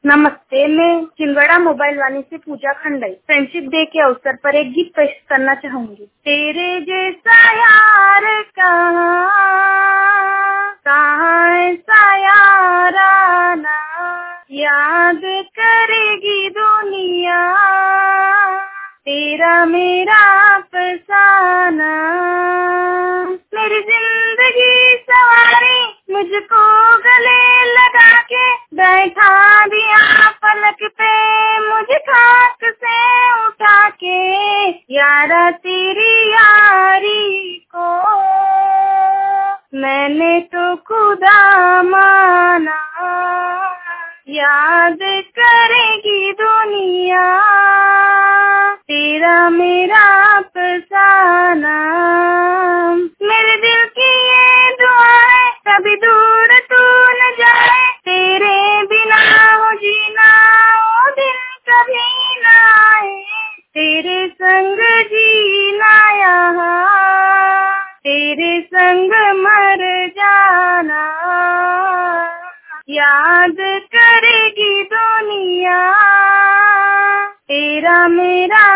नमस्ते, मैं चिंगड़ा मोबाइल वाली से पूजा खंडाई फ्रेंडशिप डे के अवसर पर एक गीत पेश करना चाहूंगी। तेरे जैसा यार कहाँ ऐसा यार आना, याद करेगी दुनिया तेरा मेरा अफसाना। मेरी जिंदगी सवारी मुझको गले लगा के बैठा दिया पलक पे मुझे खाक से उठा के। यारा तेरी यारी को मैंने तो खुदा माना, याद करेगी दुनिया तेरा मेरा अफसाना। मेरे दिल की ये दुआ है कभी दूर तू न जाए, तेरे बिना हो जीना वो दिन कभी न आए। तेरे संग जीना यहाँ, तेरे संग मर जाना, याद करेगी दुनिया तेरा मेरा